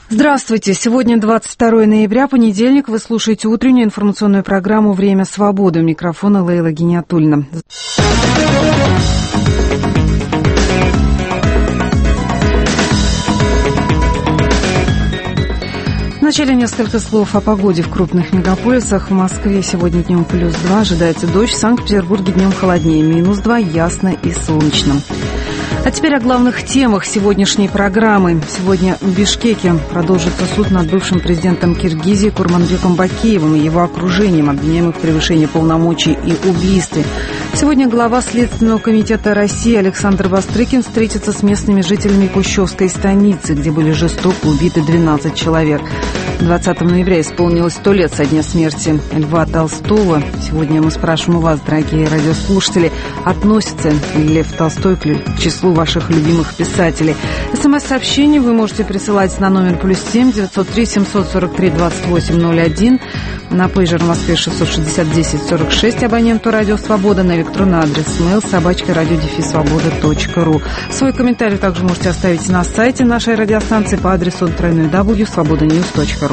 Здравствуйте. Сегодня 22 ноября, понедельник. Вы слушаете утреннюю информационную программу «Время свободы». У микрофона Лейла Гиниатульна. Вначале несколько слов о погоде в крупных мегаполисах. В Москве сегодня днем +2, ожидается дождь. В Санкт-Петербурге днем холоднее, -2, ясно и солнечно. А теперь о главных темах сегодняшней программы. Сегодня в Бишкеке продолжится суд над бывшим президентом Киргизии Курманбеком Бакиевым и его окружением, обвиняемых в превышении полномочий и убийстве. Сегодня глава Следственного комитета России Александр Бастрыкин встретится с местными жителями Кущевской станицы, где были жестоко убиты 12 человек. 20 ноября исполнилось 100 лет со дня смерти Льва Толстого. Сегодня мы спрашиваем у вас, дорогие радиослушатели, относится ли Лев Толстой к числу ваших любимых писателей. СМС-сообщение вы можете присылать на номер +7 903 743 2801. На пейджер в Москве 660 10 46 абоненту «Радио Свобода», на электронный адрес mail@radio-свобода.ру. Свой комментарий также можете оставить на сайте нашей радиостанции по адресу www.svobodanews.ru.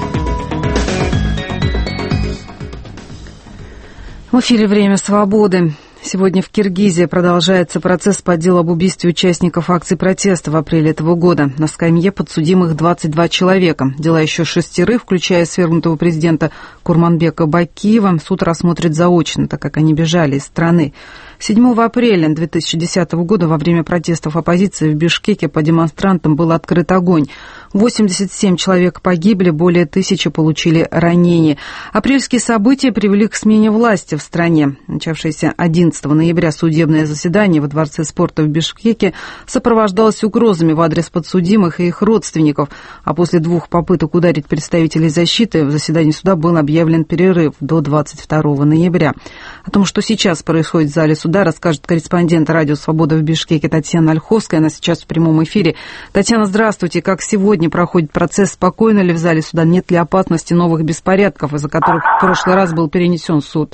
В эфире «Время свободы». Сегодня в Киргизии продолжается процесс по делу об убийстве участников акций протеста в апреле этого года. На скамье подсудимых 22 человека. Дела еще 6, включая свергнутого президента Курманбека Бакиева, суд рассмотрит заочно, так как они бежали из страны. 7 апреля 2010 года во время протестов оппозиции в Бишкеке по демонстрантам был открыт огонь. 87 человек погибли, более 1000 получили ранения. Апрельские события привели к смене власти в стране. Начавшееся 11 ноября судебное заседание во Дворце спорта в Бишкеке сопровождалось угрозами в адрес подсудимых и их родственников, а после 2 попыток ударить представителей защиты в заседании суда был объявлен перерыв до 22 ноября. О том, что сейчас происходит в зале суда, расскажет корреспондент «Радио Свобода» в Бишкеке Татьяна Ольховская. Она сейчас в прямом эфире. Татьяна, здравствуйте. Как сегодня проходит процесс? Спокойно ли в зале суда? Нет ли опасности новых беспорядков, из-за которых в прошлый раз был перенесен суд?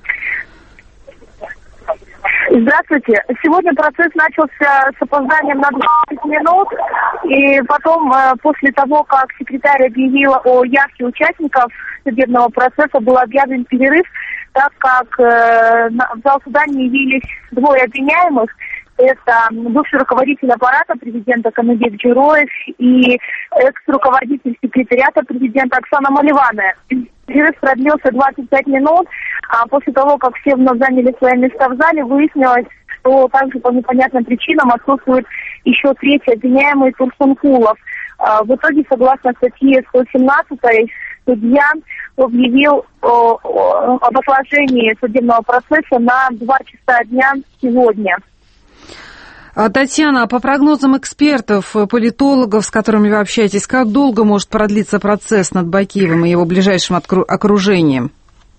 Здравствуйте. Сегодня процесс начался с опозданием на 20 минут, и потом, после того, как секретарь объявила о явке участников судебного процесса, был объявлен перерыв, так как в зал суда не явились 2 обвиняемых. Это бывший руководитель аппарата президента Каныбек Джироев и экс-руководитель секретариата президента Оксана Маливанная. Перерыв продлился 25 минут, а после того, как все вновь заняли свои места в зале, выяснилось, что также по непонятным причинам отсутствует еще 3-й обвиняемый Турсункулов. В итоге, согласно статье 117, судья объявил об отложении судебного процесса на 2 часа дня сегодня. Татьяна, по прогнозам экспертов, политологов, с которыми вы общаетесь, как долго может продлиться процесс над Бакиевым и его ближайшим окружением?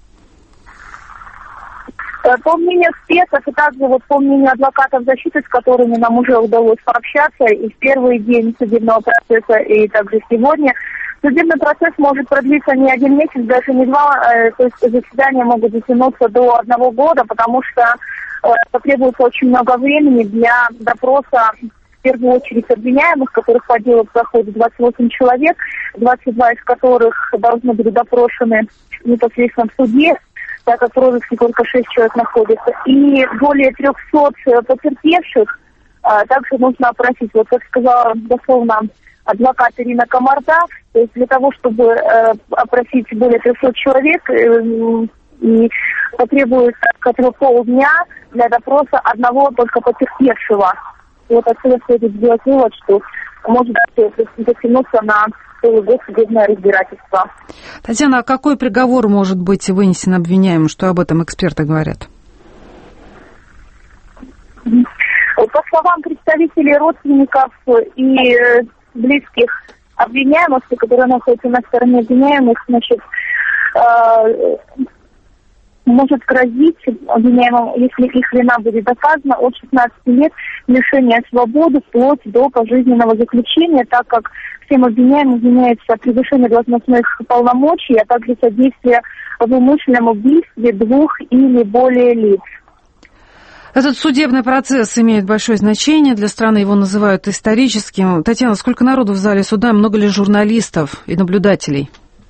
По мнению экспертов и также по мнению адвокатов защиты, с которыми нам уже удалось пообщаться и в первый день судебного процесса, и также сегодня, судебный процесс может продлиться не 1 месяц, даже не 2, то есть заседания могут затянуться до 1 года, потому что потребуется очень много времени для допроса, в первую очередь, обвиняемых, которых по делу проходит 28 человек, 22 из которых должны быть допрошены непосредственно в суде, так как в розыске только 6 человек находится, и более 300 потерпевших также нужно опросить. Вот как сказала дословно адвокат Ирина Комарда, то есть для того, чтобы опросить более 300 человек, и потребуется хотя бы полдня для допроса одного только потерпевшего. Вот отсюда следует сделать вывод, что может затянуться на целый год судебное разбирательство. Татьяна, а какой приговор может быть вынесен обвиняемым? Что об этом эксперты говорят? По словам представителей родственников и близких обвиняемых, которые находятся на стороне обвиняемых, значит, может грозить обвиняемым, если их вина будет доказана, от 16 лет лишения свободы вплоть до пожизненного заключения, так как всем обвиняемым вменяется превышение должностных полномочий, а также содействие в умышленном убийстве 2 или более лиц. Этот судебный процесс имеет большое значение для страны, его называют историческим. Татьяна, сколько народу в зале суда, много ли журналистов и наблюдателей?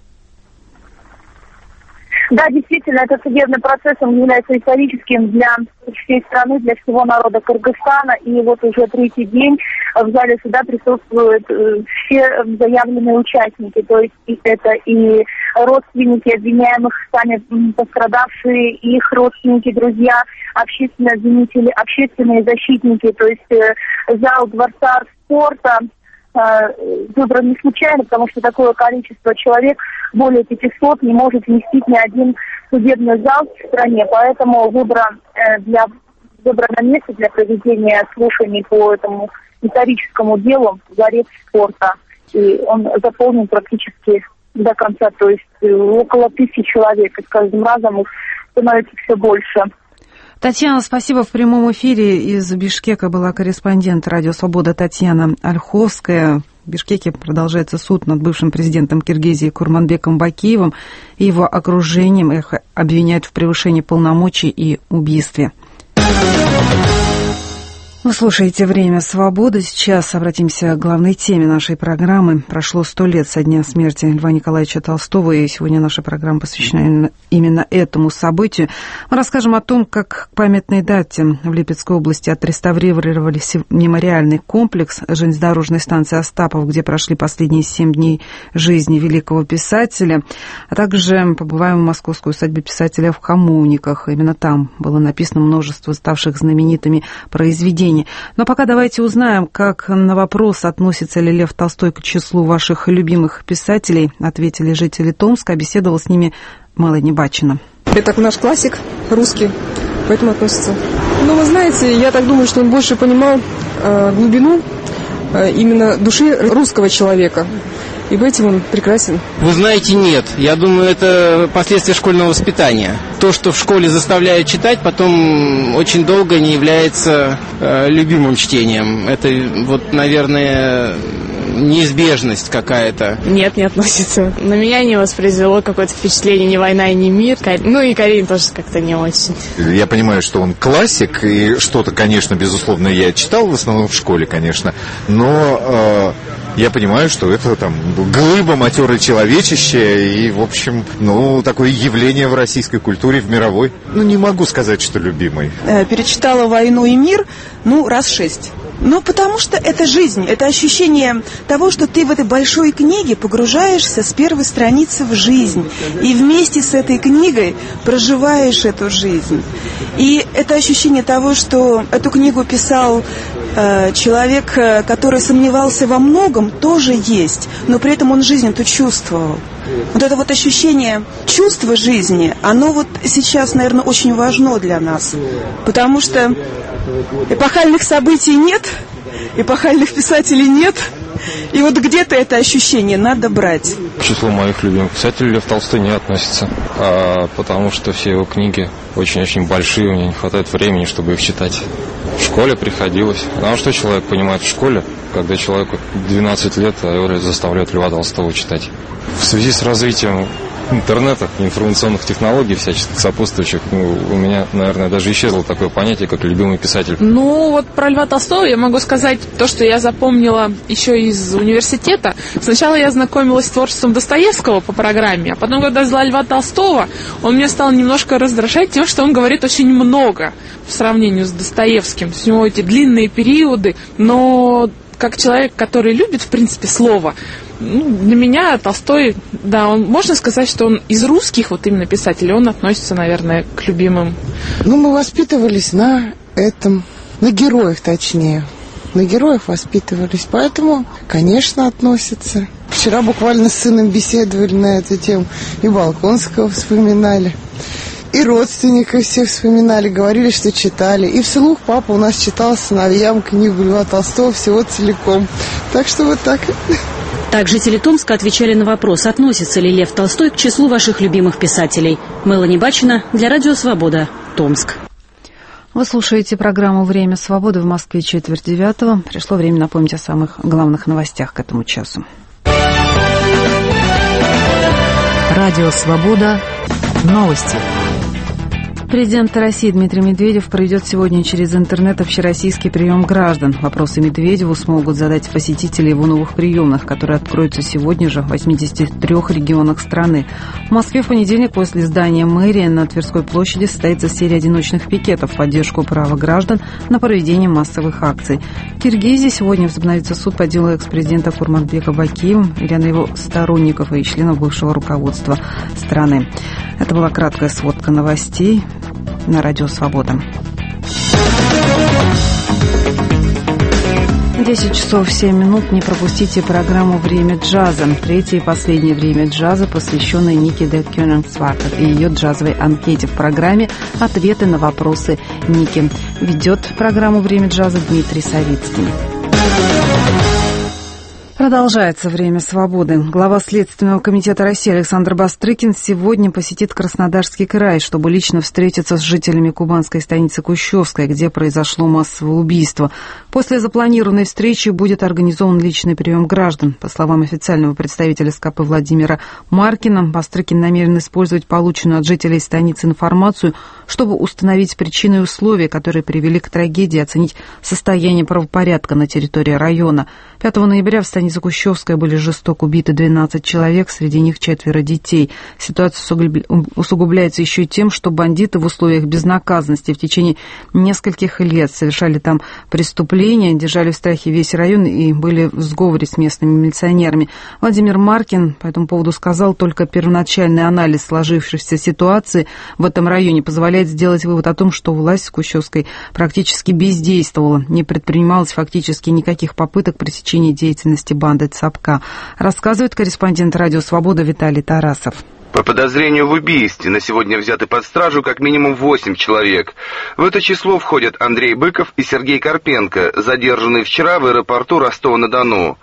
Да, действительно, этот судебный процесс, он является историческим для всей страны, для всего народа Кыргызстана. И вот уже третий день в зале суда присутствуют все заявленные участники. То есть это и родственники обвиняемых, сами пострадавшие, их родственники, друзья, общественные обвинители, общественные защитники. То есть зал Дворца спорта выбран не случайно, потому что такое количество человек, более 500, не может вместить ни один судебный зал в стране. Поэтому выбрано место для проведения слушаний по этому историческому делу дворец спорта. И он заполнен практически до конца, то есть около 1000 человек. И с каждым разом их становится все больше. Татьяна, спасибо. В прямом эфире из Бишкека была корреспондент «Радио Свобода» Татьяна Ольховская. В Бишкеке продолжается суд над бывшим президентом Киргизии Курманбеком Бакиевым и его окружением. Их обвиняют в превышении полномочий и убийстве. Вы слушаете «Время свободы». Сейчас обратимся к главной теме нашей программы. Прошло 100 лет со дня смерти Льва Николаевича Толстого, и сегодня наша программа посвящена именно этому событию. Мы расскажем о том, как к памятной дате в Липецкой области отреставрировали мемориальный комплекс железнодорожной станции Остапов, где прошли последние 7 дней жизни великого писателя. А также побываем в московской усадьбе писателя в Хамовниках. Именно там было написано множество ставших знаменитыми произведений. Но пока давайте узнаем, как на вопрос, относится ли Лев Толстой к числу ваших любимых писателей, ответили жители Томска. Беседовал с ними Мелани Бачина. Это наш классик русский, поэтому относится. Но вы знаете, я так думаю, что он больше понимал глубину именно души русского человека. И в этом он прекрасен. Вы знаете, нет. Я думаю, это последствия школьного воспитания. То, что в школе заставляют читать, потом очень долго не является любимым чтением. Это вот, наверное, неизбежность какая-то. Нет, не относится. На меня не воспроизвело какое-то впечатление ни «Война» ни «Мир». Ну и Карин тоже как-то не очень. Я понимаю, что он классик, и что-то, конечно, безусловно, я читал, в основном в школе, конечно, но я понимаю, что это там глыба матерое человечище, и, в общем, такое явление в российской культуре, в мировой. Не могу сказать, что любимый. Перечитала «Войну» и «Мир», раз 6. Потому что это жизнь, это ощущение того, что ты в этой большой книге погружаешься с первой страницы в жизнь. И вместе с этой книгой проживаешь эту жизнь. И это ощущение того, что эту книгу писал человек, который сомневался во многом, тоже есть. Но при этом он жизнь эту чувствовал. Вот это вот ощущение чувства жизни, оно сейчас, наверное, очень важно для нас. Потому что эпохальных событий нет, эпохальных писателей нет. И где-то это ощущение надо брать. К числу моих любимых писателей Лев Толстой не относится, потому что все его книги очень-очень большие, у меня не хватает времени, чтобы их читать. В школе приходилось. А что человек понимает в школе, когда человеку 12 лет, а его заставляют Льва Толстого читать? В связи с развитием интернета, информационных технологий всяческих сопутствующих, у меня, наверное, даже исчезло такое понятие, как любимый писатель. Про Льва Толстого я могу сказать то, что я запомнила еще из университета. Сначала я знакомилась с творчеством Достоевского по программе, а потом, когда взяла Льва Толстого, он меня стал немножко раздражать тем, что он говорит очень много в сравнении с Достоевским. У него эти длинные периоды, но как человек, который любит, в принципе, слово, для меня Толстой, можно сказать, что он из русских именно писателей, он относится, наверное, к любимым. Мы воспитывались на этом, на героях точнее. На героях воспитывались, поэтому, конечно, относится. Вчера буквально с сыном беседовали на эту тему, и Болконского вспоминали. И родственников всех вспоминали, говорили, что читали. И вслух папа у нас читал сыновьям книгу Льва Толстого всего целиком. Так что так. Так жители Томска отвечали на вопрос, относится ли Лев Толстой к числу ваших любимых писателей. Мелани Бачина для Радио Свобода, Томск. Вы слушаете программу «Время свободы», в Москве 8:45. Пришло время напомнить о самых главных новостях к этому часу. Радио Свобода. Новости. Президент России Дмитрий Медведев проведет сегодня через интернет общероссийский прием граждан. Вопросы Медведеву смогут задать посетители его новых приемных, которые откроются сегодня же в 83 регионах страны. В Москве в понедельник возле здания мэрии на Тверской площади состоится серия одиночных пикетов в поддержку права граждан на проведение массовых акций. В Киргизии сегодня возобновится суд по делу экс-президента Курманбека Бакиева или на его сторонников и членов бывшего руководства страны. Это была краткая сводка новостей на Радио Свобода. 10 часов 7 минут. Не пропустите программу «Время джаза». Третье и последнее «Время джаза», посвященное Нике де Кёнигсварт и ее джазовой анкете. В программе «Ответы на вопросы Ники». Ведет программу «Время джаза» Дмитрий Савицкий. Продолжается «Время свободы». Глава Следственного комитета России Александр Бастрыкин сегодня посетит Краснодарский край, чтобы лично встретиться с жителями кубанской станицы Кущевская, где произошло массовое убийство. После запланированной встречи будет организован личный прием граждан. По словам официального представителя СКП Владимира Маркина, Бастрыкин намерен использовать полученную от жителей станицы информацию, чтобы установить причины и условия, которые привели к трагедии, оценить состояние правопорядка на территории района. 5 ноября в станице Кущевская были жестоко убиты 12 человек, среди них 4 детей. Ситуация усугубляется еще и тем, что бандиты в условиях безнаказанности в течение нескольких лет совершали там преступления, держали в страхе весь район и были в сговоре с местными милиционерами. Владимир Маркин по этому поводу сказал, только первоначальный анализ сложившейся ситуации в этом районе позволяет сделать вывод о том, что власть в Кущевской практически бездействовала, не предпринималось фактически никаких попыток пресечения деятельности банды ЦАПКа, рассказывает корреспондент Радио Свобода Виталий Тарасов. По подозрению в убийстве на сегодня взяты под стражу как минимум 8 человек. В это число входят Андрей Быков и Сергей Карпенко, задержанные вчера в аэропорту Ростова-на-Дону.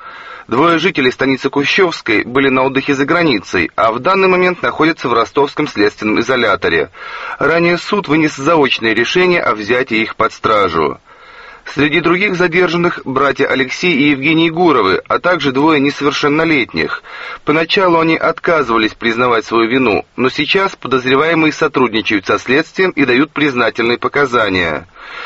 2 жителей станицы Кущевской были на отдыхе за границей, а в данный момент находятся в ростовском следственном изоляторе. Ранее суд вынес заочное решение о взятии их под стражу. Среди других задержанных братья Алексей и Евгений Гуровы, а также 2 несовершеннолетних. Поначалу они отказывались признавать свою вину, но сейчас подозреваемые сотрудничают со следствием и дают признательные показания.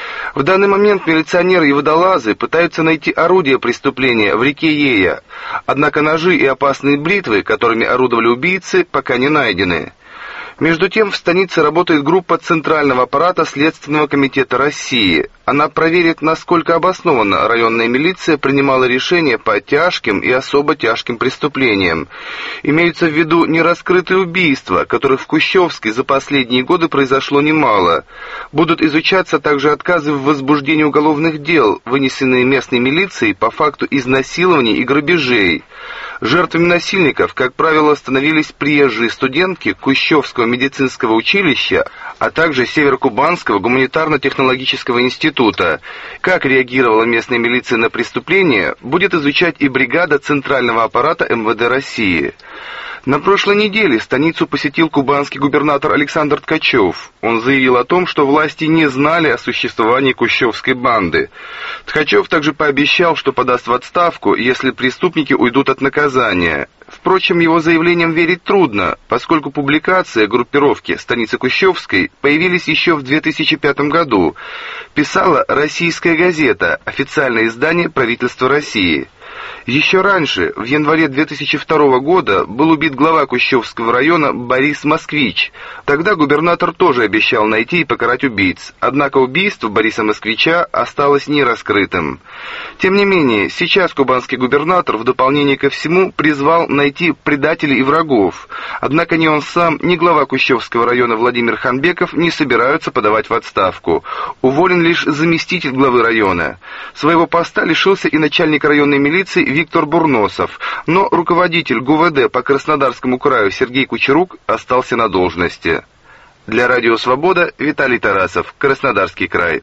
В данный момент милиционеры и водолазы пытаются найти орудие преступления в реке Ея, однако ножи и опасные бритвы, которыми орудовали убийцы, пока не найдены. Между тем, в станице работает группа Центрального аппарата Следственного комитета России. Она проверит, насколько обоснованно районная милиция принимала решения по тяжким и особо тяжким преступлениям. Имеются в виду нераскрытые убийства, которых в Кущевске за последние годы произошло немало. Будут изучаться также отказы в возбуждении уголовных дел, вынесенные местной милицией по факту изнасилований и грабежей. Жертвами насильников, как правило, становились приезжие студентки Кущевского медицинского училища, а также Северокубанского гуманитарно-технологического института. Как реагировала местная милиция на преступление, будет изучать и бригада Центрального аппарата МВД России. На прошлой неделе станицу посетил кубанский губернатор Александр Ткачев. Он заявил о том, что власти не знали о существовании Кущевской банды. Ткачев также пообещал, что подаст в отставку, если преступники уйдут от наказания. Впрочем, его заявлениям верить трудно, поскольку публикации группировки станицы Кущевской появились еще в 2005 году. Писала «Российская газета», официальное издание правительства России. Еще раньше, в январе 2002 года, был убит глава Кущевского района Борис Москвич. Тогда губернатор тоже обещал найти и покарать убийц, однако убийство Бориса Москвича осталось нераскрытым. Тем не менее, сейчас кубанский губернатор в дополнение ко всему призвал найти предателей и врагов. Однако ни он сам, ни глава Кущевского района Владимир Ханбеков не собираются подавать в отставку. Уволен лишь заместитель главы района. Своего поста лишился и начальник районной милиции Виктор Бурносов, но руководитель ГУВД по Краснодарскому краю Сергей Кучерук остался на должности. Для Радио Свобода Виталий Тарасов, Краснодарский край.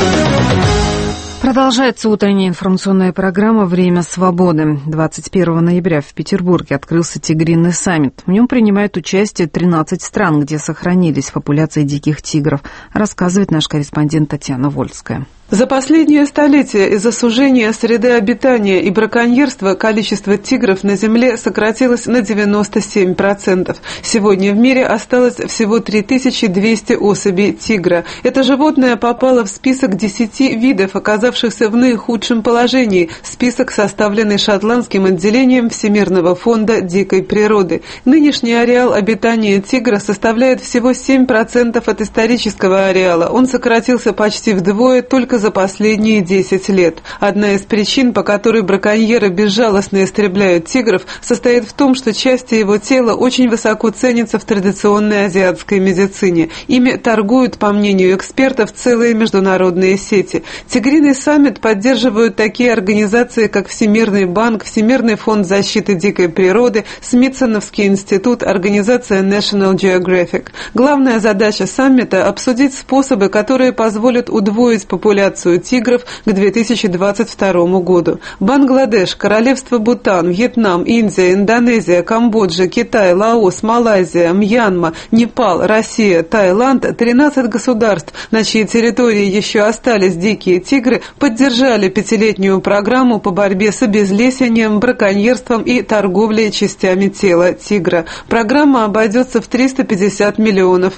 Продолжается утренняя информационная программа «Время свободы». 21 ноября в Петербурге открылся тигриный саммит. В нем принимают участие 13 стран, где сохранились популяции диких тигров, рассказывает наш корреспондент Татьяна Вольская. За последнее столетие из-за сужения среды обитания и браконьерства количество тигров на Земле сократилось на 97%. Сегодня в мире осталось всего 3200 особей тигра. Это животное попало в список 10 видов, оказавшихся в наихудшем положении. Список, составленный шотландским отделением Всемирного фонда дикой природы. Нынешний ареал обитания тигра составляет всего 7% от исторического ареала. Он сократился почти вдвое только за последние 10 лет. Одна из причин, по которой браконьеры безжалостно истребляют тигров, состоит в том, что части его тела очень высоко ценятся в традиционной азиатской медицине. Ими торгуют, по мнению экспертов, целые международные сети. Тигриный саммит поддерживают такие организации, как Всемирный банк, Всемирный фонд защиты дикой природы, Смитсоновский институт, организация National Geographic. Главная задача саммита – обсудить способы, которые позволят удвоить популяцию тигров к 2022 году. Бангладеш, Королевство Бутан, Вьетнам, Индия, Индонезия, Камбоджа, Китай, Лаос, Малайзия, Мьянма, Непал, Россия, Таиланд, 13 государств, на чьей территории еще остались дикие тигры, поддержали 5-летнюю программу по борьбе с обезлесением, браконьерством и торговлей частями тела тигра. Программа обойдется в $350 миллионов.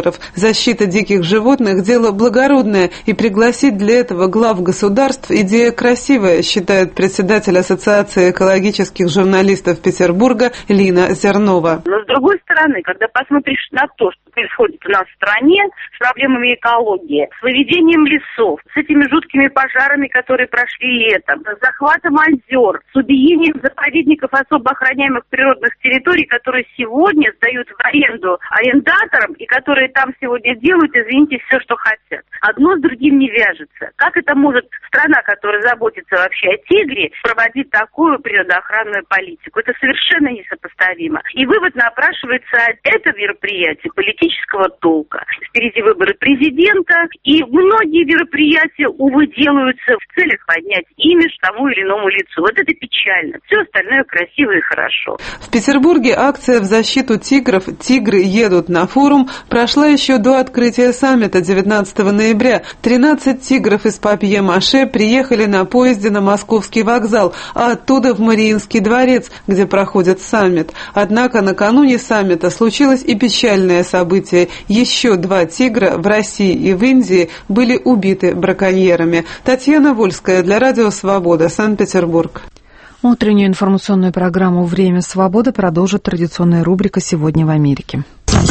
Защита диких животных – дело благородное, и пригласить для этого глав государств идея красивая, считает председатель Ассоциации экологических журналистов Петербурга Лина Зернова. Но с другой стороны, когда посмотришь на то, что происходит у нас в стране с проблемами экологии, с выведением лесов, с этими жуткими пожарами, которые прошли летом, с захватом озер, с убиением заповедников особо охраняемых природных территорий, которые сегодня сдают в аренду арендаторам и которые там сегодня делают, извините, все, что хотят. Одно с другим не вяжется. Как это может страна, которая заботится вообще о тигре, проводить такую природоохранную политику? Это совершенно несопоставимо. И вывод напрашивается: это мероприятие политического толка. Впереди выборы президента, и многие мероприятия, увы, делаются в целях поднять имидж тому или иному лицу. Вот это печально. Все остальное красиво и хорошо. В Петербурге акция в защиту тигров «Тигры едут на форум» прошла еще до открытия саммита 19 ноября. 13 тигров из папье-маше приехали на поезде на Московский вокзал, а оттуда в Мариинский дворец, где проходит саммит. Однако накануне саммита случилось и печальное событие. Еще 2 тигра в России и в Индии были убиты браконьерами. Татьяна Вольская для Радио Свобода, Санкт-Петербург. Утреннюю информационную программу «Время свободы» продолжит традиционная рубрика «Сегодня в Америке».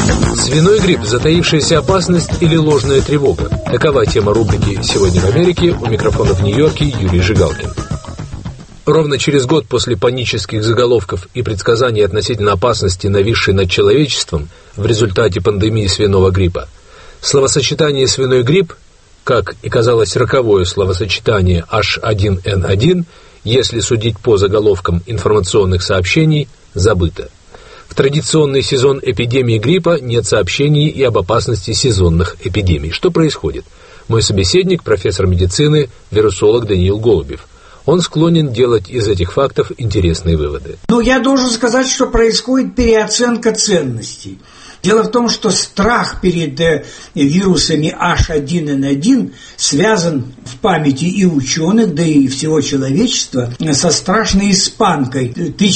Свиной грипп, затаившаяся опасность или ложная тревога. Такова тема рубрики «Сегодня в Америке». У микрофона в Нью-Йорке Юрий Жигалкин. Ровно через год после панических заголовков и предсказаний относительно опасности, нависшей над человечеством в результате пандемии свиного гриппа, словосочетание «свиной грипп», как и казалось роковое словосочетание H1N1, если судить по заголовкам информационных сообщений, забыто. В традиционный сезон эпидемии гриппа нет сообщений и об опасности сезонных эпидемий. Что происходит? Мой собеседник, профессор медицины, вирусолог Даниил Голубев. Он склонен делать из этих фактов интересные выводы. Я должен сказать, что происходит переоценка ценностей. Дело в том, что страх перед вирусами H1N1 связан в памяти и ученых, да и всего человечества со страшной испанкой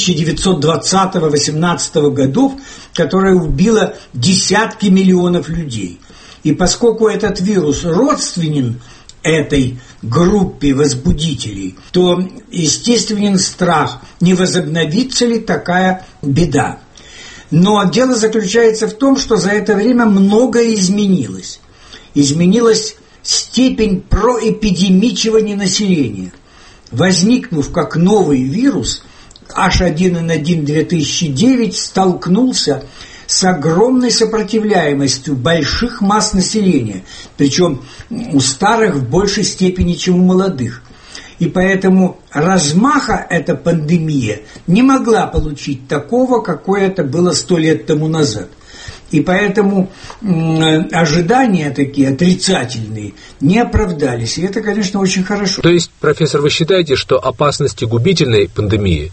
1920-18 годов, которая убила десятки миллионов людей. И поскольку этот вирус родственен этой группе возбудителей, то естественен страх, не возобновится ли такая беда. Но дело заключается в том, что за это время многое изменилось. Изменилась степень проэпидемичивания населения. Возникнув как новый вирус, H1N1 2009 столкнулся с огромной сопротивляемостью больших масс населения, причем у старых в большей степени, чем у молодых. И поэтому размаха эта пандемия не могла получить такого, какое это было 100 лет тому назад. И поэтому ожидания такие отрицательные не оправдались. И это, конечно, очень хорошо. То есть, профессор, вы считаете, что опасности губительной пандемии,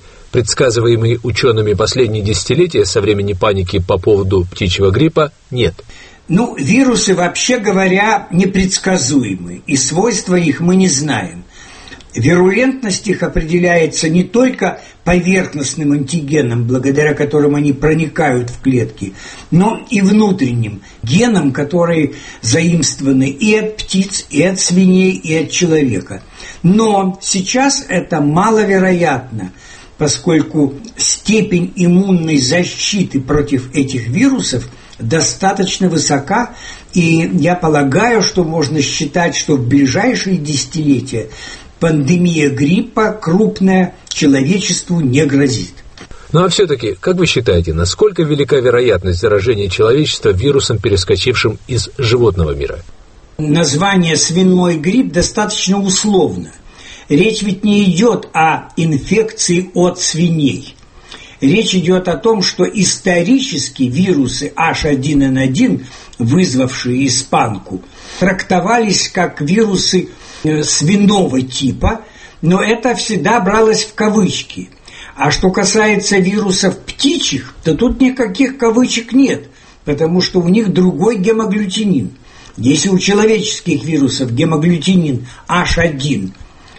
предсказываемые учеными последние десятилетия со времени паники по поводу птичьего гриппа, нет? Вирусы, вообще говоря, непредсказуемы, и свойства их мы не знаем. Вирулентность их определяется не только поверхностным антигеном, благодаря которым они проникают в клетки, но и внутренним геном, которые заимствованы и от птиц, и от свиней, и от человека. Но сейчас это маловероятно, поскольку степень иммунной защиты против этих вирусов достаточно высока, и я полагаю, что можно считать, что в ближайшие десятилетия пандемия гриппа крупная человечеству не грозит. А все-таки, как вы считаете, насколько велика вероятность заражения человечества вирусом, перескочившим из животного мира? Название «свиной грипп» достаточно условно. Речь ведь не идет о инфекции от свиней. Речь идет о том, что исторически вирусы H1N1, вызвавшие испанку, трактовались как вирусы свиного типа, но это всегда бралось в кавычки. А что касается вирусов птичьих, то тут никаких кавычек нет, потому что у них другой гемоглютинин. Если у человеческих вирусов гемоглютинин H1,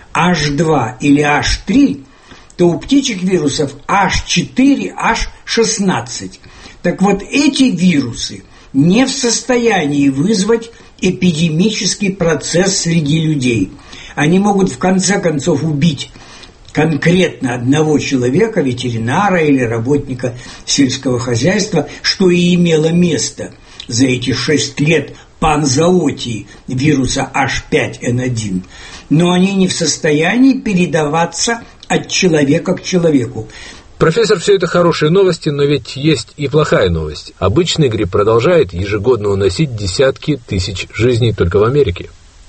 H2 или H3, то у птичьих вирусов H4, H16. Так вот, эти вирусы не в состоянии вызвать эпидемический процесс среди людей. Они могут в конце концов убить конкретно одного человека, ветеринара или работника сельского хозяйства, что и имело место за эти 6 лет панзоотии вируса H5N1. Но они не в состоянии передаваться от человека к человеку. Профессор, все это хорошие новости, но ведь есть и плохая новость. Обычный грипп продолжает ежегодно уносить десятки тысяч жизней только в Америке.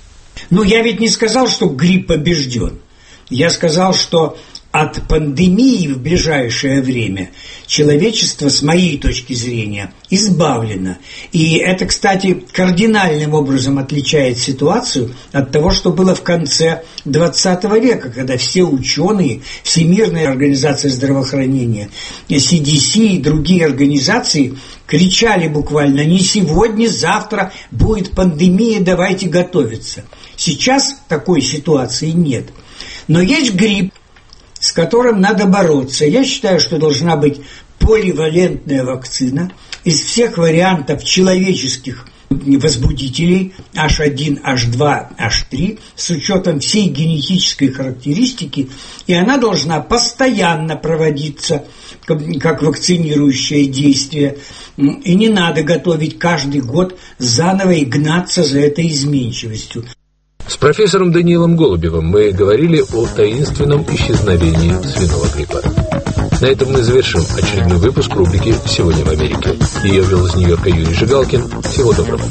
Я ведь не сказал, что грипп побежден. Я сказал, что от пандемии в ближайшее время человечество, с моей точки зрения, избавлено. И это, кстати, кардинальным образом отличает ситуацию от того, что было в конце XX века, когда все ученые, Всемирная организация здравоохранения, CDC и другие организации кричали буквально: не сегодня, завтра будет пандемия, давайте готовиться. Сейчас такой ситуации нет. Но есть грипп, с которым надо бороться. Я считаю, что должна быть поливалентная вакцина из всех вариантов человеческих возбудителей H1, H2, H3 с учетом всей генетической характеристики, и она должна постоянно проводиться как вакцинирующее действие. И не надо готовить каждый год заново и гнаться за этой изменчивостью. С профессором Даниилом Голубевым мы говорили о таинственном исчезновении свиного гриппа. На этом мы завершим очередной выпуск рубрики «Сегодня в Америке». Ее вел из Нью-Йорка Юрий Жигалкин. Всего доброго.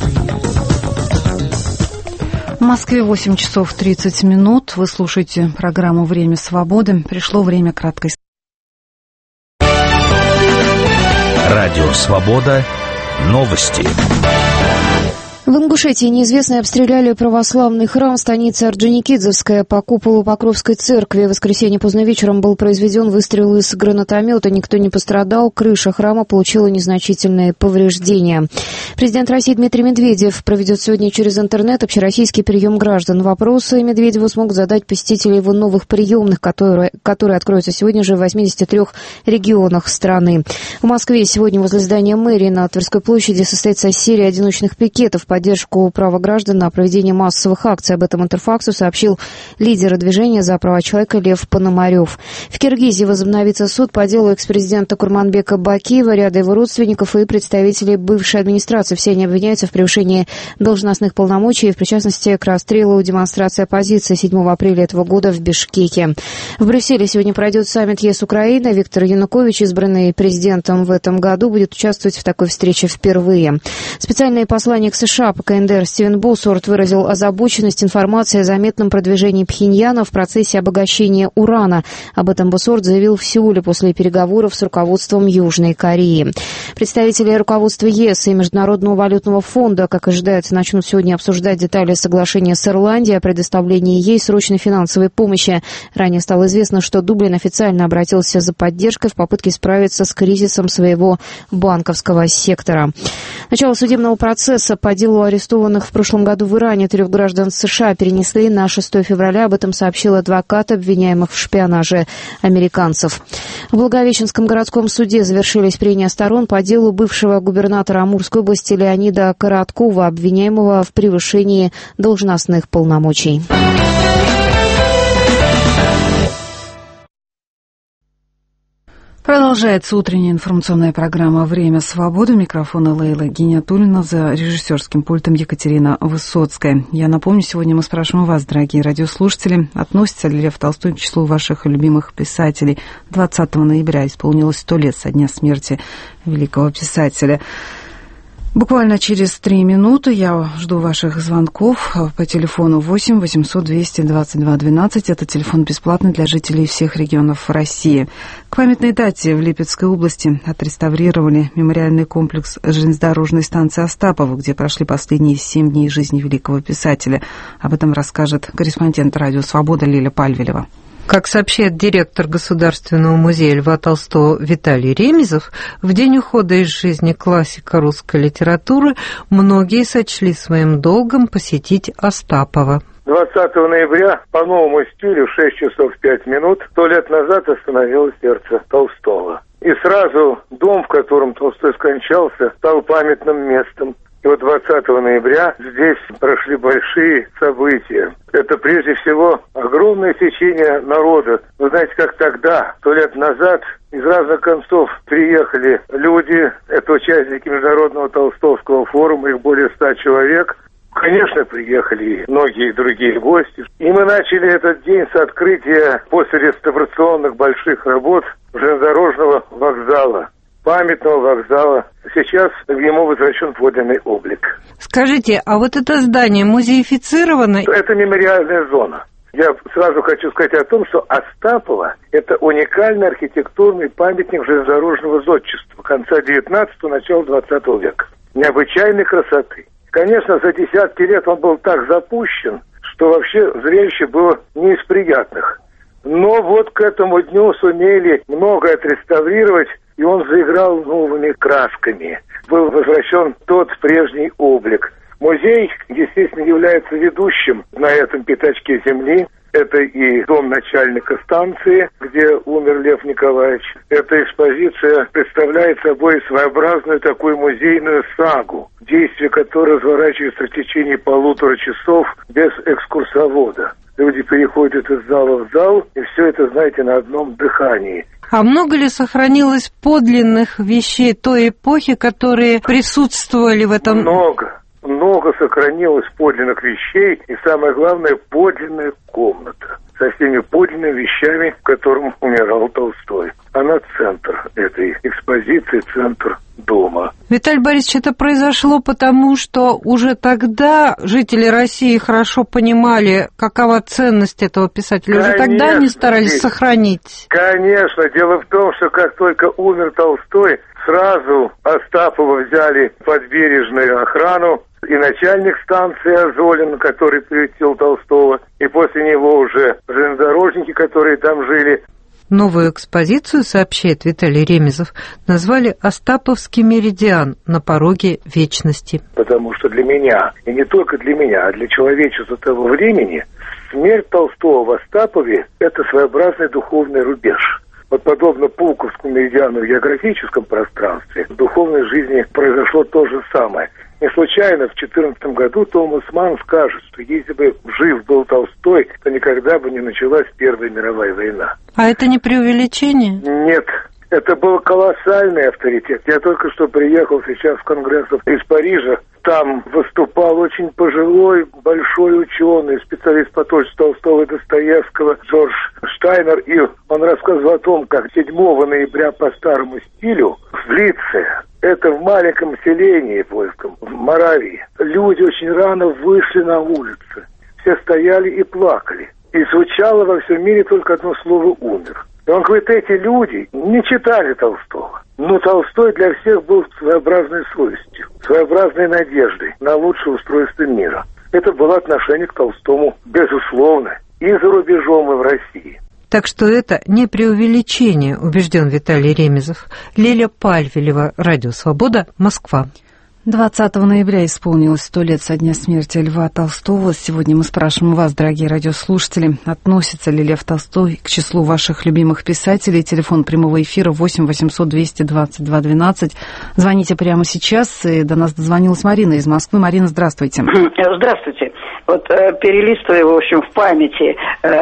В Москве 8 часов 30 минут. Вы слушаете программу «Время свободы». Пришло время краткой. Радио «Свобода». Новости. В Ингушетии неизвестные обстреляли православный храм станицы Орджоникидзевская по куполу Покровской церкви. В воскресенье поздно вечером был произведен выстрел из гранатомета. Никто не пострадал. Крыша храма получила незначительные повреждения. Президент России Дмитрий Медведев проведет сегодня через интернет общероссийский прием граждан. Вопросы Медведеву смогут задать посетители его новых приемных, которые откроются сегодня же в 83 регионах страны. В Москве сегодня возле здания мэрии на Тверской площади состоится серия одиночных пикетов в поддержку права граждан на проведение массовых акций. Об этом Интерфаксу сообщил лидер движения за права человека Лев Пономарев. В Киргизии возобновится суд по делу экс-президента Курманбека Бакиева, ряда его родственников и представителей бывшей администрации. Все они обвиняются в превышении должностных полномочий и в причастности к расстрелу демонстрации оппозиции 7 апреля этого года в Бишкеке. В Брюсселе сегодня пройдет саммит ЕС-Украина. Виктор Янукович, избранный президентом в этом году, будет участвовать в такой встрече впервые. Специальный посланник США США по КНДР Стивен Боусуорт выразил озабоченность информацией о заметном продвижении Пхеньяна в процессе обогащения урана. Об этом Боусуорт заявил в Сеуле после переговоров с руководством Южной Кореи. Представители руководства ЕС и Международного валютного фонда, как ожидается, начнут сегодня обсуждать детали соглашения с Ирландией о предоставлении ей срочной финансовой помощи. Ранее стало известно, что Дублин официально обратился за поддержкой в попытке справиться с кризисом своего банковского сектора. Начало судебного процесса по делу арестованных в прошлом году в Иране 3 граждан США перенесли на 6 февраля. Об этом сообщил адвокат обвиняемых в шпионаже американцев. В Благовещенском городском суде завершились прения сторон по делу бывшего губернатора Амурской области Леонида Короткова, обвиняемого в превышении должностных полномочий. Продолжается утренняя информационная программа «Время свободы». Микрофона Лейла Гиниатуллина, за режиссерским пультом Екатерина Высоцкая. Я напомню, сегодня мы спрашиваем вас, дорогие радиослушатели, относится ли Лев Толстой к числу ваших любимых писателей? 20 ноября исполнилось 100 лет со дня смерти великого писателя. Буквально через 3 минуты я жду ваших звонков по телефону 8 800 222 12. Это телефон бесплатный для жителей всех регионов России. К памятной дате в Липецкой области отреставрировали мемориальный комплекс железнодорожной станции Остапово, где прошли последние 7 дней жизни великого писателя. Об этом расскажет корреспондент «Радио Свобода» Лиля Пальвелева. Как сообщает директор Государственного музея Льва Толстого Виталий Ремезов, в день ухода из жизни классика русской литературы многие сочли своим долгом посетить Остапово. 20 ноября по новому стилю в 6 часов 5 минут 100 лет назад остановилось сердце Толстого. И сразу дом, в котором Толстой скончался, стал памятным местом. И вот 20 ноября здесь прошли большие события. Это прежде всего огромное течение народа. Вы знаете, как тогда, 100 лет назад, из разных концов приехали люди, это участники Международного Толстовского форума, их более 100 человек. Конечно, приехали и многие другие гости. И мы начали этот день с открытия после реставрационных больших работ железнодорожного вокзала. Памятного вокзала. Сейчас ему возвращен подлинный облик. Скажите, а вот это здание музеифицировано? Это мемориальная зона. Я сразу хочу сказать о том, что Остапово – это уникальный архитектурный памятник железнодорожного зодчества конца 19-го, начала 20 века. Необычайной красоты. Конечно, за десятки лет он был так запущен, что вообще зрелище было не из приятных. Но вот к этому дню сумели многое отреставрировать, и он заиграл новыми красками. Был возвращен тот прежний облик. Музей, естественно, является ведущим на этом пятачке земли. Это и дом начальника станции, где умер Лев Николаевич. Эта экспозиция представляет собой своеобразную такую музейную сагу, действие которой разворачивается в течение 1,5 часов без экскурсовода. Люди переходят из зала в зал, и все это, знаете, на одном дыхании. А много ли сохранилось подлинных вещей той эпохи, которые присутствовали в этом? Много сохранилось подлинных вещей, и самое главное, подлинная комната со всеми подлинными вещами, в котором умирал Толстой. Она центр этой экспозиции, центр дома. Виталий Борисович, это произошло потому, что уже тогда жители России хорошо понимали, какова ценность этого писателя. Уже тогда они старались сохранить. Конечно. Дело в том, что как только умер Толстой, сразу Остапово взяли под бережную охрану, и начальник станции Азолин, который приютил Толстого, и после него уже железнодорожники, которые там жили. Новую экспозицию, сообщает Виталий Ремезов, назвали «Остаповский меридиан на пороге вечности». Потому что для меня, и не только для меня, а для человечества того времени, смерть Толстого в Остапове – это своеобразный духовный рубеж. Вот подобно Пулковскому меридиану в географическом пространстве, в духовной жизни произошло то же самое. Не случайно в 2014 году Томас Манн скажет, что если бы жив был Толстой, то никогда бы не началась Первая мировая война. А это не преувеличение? Нет. Это был колоссальный авторитет. Я только что приехал сейчас в Конгресс из Парижа. Там выступал очень пожилой, большой ученый, специалист по творчеству Толстого и Достоевского Джордж Штайнер. И он рассказывал о том, как 7 ноября по старому стилю в Литце, это в маленьком селении польском, в Моравии, люди очень рано вышли на улицы. Все стояли и плакали. И звучало во всем мире только одно слово «умер». И он говорит, эти люди не читали Толстого. Но Толстой для всех был своеобразной совестью, своеобразной надеждой на лучшее устройство мира. Это было отношение к Толстому, безусловно, и за рубежом, и в России. Так что это не преувеличение, убежден Виталий Ремезов. Лиля Пальвелева, Радио Свобода, Москва. 20 ноября исполнилось 100 лет со дня смерти Льва Толстого. Сегодня мы спрашиваем вас, дорогие радиослушатели, относится ли Лев Толстой к числу ваших любимых писателей? Телефон прямого эфира 8 800 220 212. Звоните прямо сейчас. И до нас дозвонилась Марина из Москвы. Марина, здравствуйте. Здравствуйте. Вот перелистывая, в общем, в памяти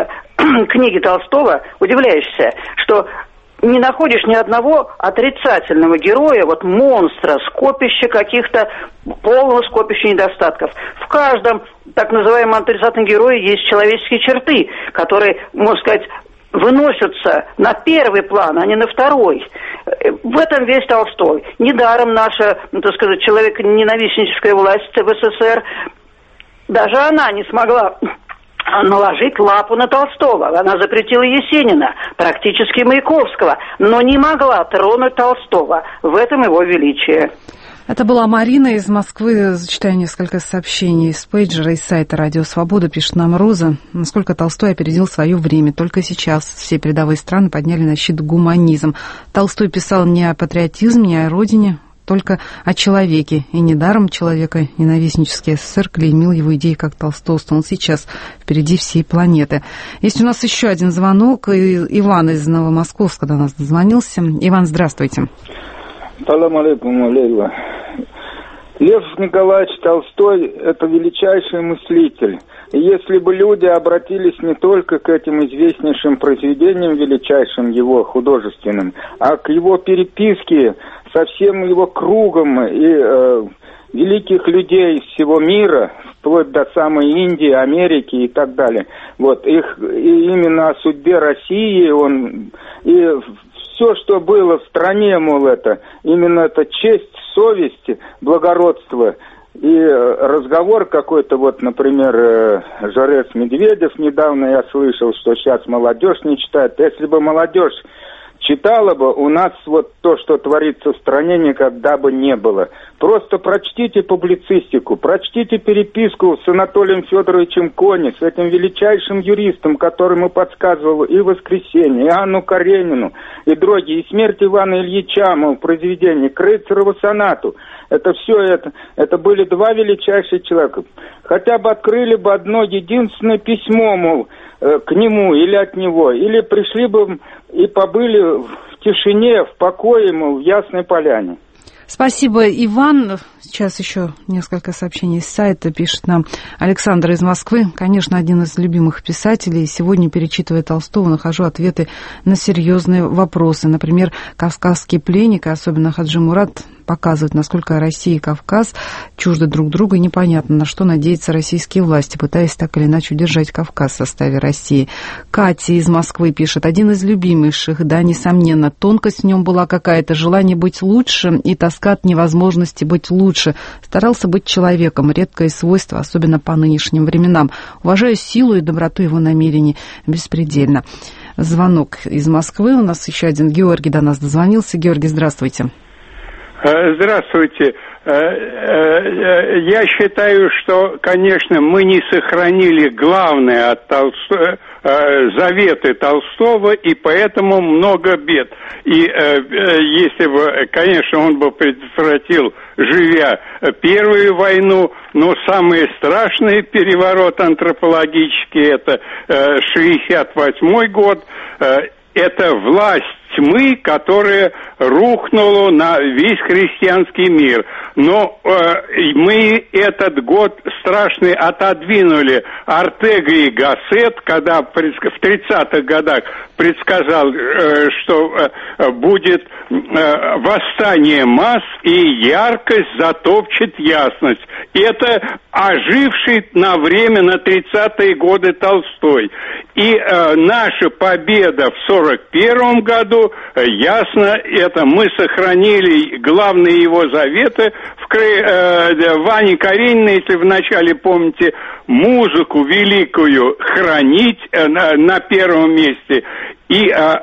книги Толстого, удивляешься, что не находишь ни одного отрицательного героя, вот монстра, скопища каких-то, полного скопища недостатков. В каждом так называемом отрицательном герое есть человеческие черты, которые, можно сказать, выносятся на первый план, а не на второй. В этом весь Толстой. Недаром наша, так сказать, человеконенавистническая власть в СССР, даже она не смогла наложить лапу на Толстого. Она запретила Есенина, практически Маяковского, но не могла тронуть Толстого. В этом его величие. Это была Марина из Москвы. Зачитаю несколько сообщений из пейджера, из сайта «Радио Свобода». Пишет нам Роза. Насколько Толстой опередил свое время. Только сейчас все передовые страны подняли на щит гуманизм. Толстой писал не о патриотизме, не о родине, только о человеке. И недаром человека-ненавистнический СССР клеймил его идеи как Толстого. Он сейчас впереди всей планеты. Есть у нас еще один звонок. Иван из Новомосковска до нас дозвонился. Иван, здравствуйте. Салам алейкум, Лейла. Лев Николаевич Толстой – это величайший мыслитель. И если бы люди обратились не только к этим известнейшим произведениям, величайшим его художественным, а к его переписке со всем его кругом и великих людей всего мира, вплоть до самой Индии, Америки и так далее. Вот их и именно о судьбе России он и все, что было в стране, мол, это именно это честь, совесть, благородство. И разговор какой-то, вот, например, Жарес Медведев, недавно я слышал, что сейчас молодежь не читает. Если бы молодежь читала бы, у нас вот то, что творится в стране, никогда бы не было. Просто прочтите публицистику, прочтите переписку с Анатолием Федоровичем Кони, с этим величайшим юристом, которому подсказывал и «Воскресенье», и Анну Каренину, и другие, и «Смерть Ивана Ильича», мол, произведение, Крейцерову сонату. Это все это были два величайших человека. Хотя бы открыли бы одно единственное письмо, мол, к нему или от него, или пришли бы и побыли в тишине, в покое, мол, в Ясной Поляне. Спасибо, Иван. Сейчас еще несколько сообщений с сайта. Пишет нам Александр из Москвы. Конечно, один из любимых писателей. Сегодня, перечитывая Толстого, нахожу ответы на серьезные вопросы. Например, «Кавказский пленник», и особенно Хаджи Мурат, показывают, насколько Россия и Кавказ чужды друг друга, и непонятно, на что надеются российские власти, пытаясь так или иначе удержать Кавказ в составе России. Катя из Москвы пишет. Один из любимейших, да, несомненно. Тонкость в нем была какая-то, желание быть лучше и тоска от невозможности быть лучше. Старался быть человеком, редкое свойство, особенно по нынешним временам. Уважаю силу и доброту его намерений беспредельно. Звонок из Москвы. У нас еще один Георгий до нас дозвонился. Георгий, здравствуйте. Здравствуйте. Я считаю, что, конечно, мы не сохранили главное от заветы Толстого, и поэтому много бед. И если бы, конечно, он бы предотвратил, живя, Первую войну, но самый страшный переворот антропологический, это 68-й год, это власть тьмы, которая рухнула на весь христианский мир. Но мы этот год страшный отодвинули. Ортега и Гассет, когда в 30-х годах предсказал, что будет восстание масс, и яркость затопчет ясность. Это оживший на время, на 30-е годы Толстой. И наша победа в 41-м году, ясно, это мы сохранили главные его заветы. Ване Карениной, если вы вначале помните, музыку великую хранить на первом месте. И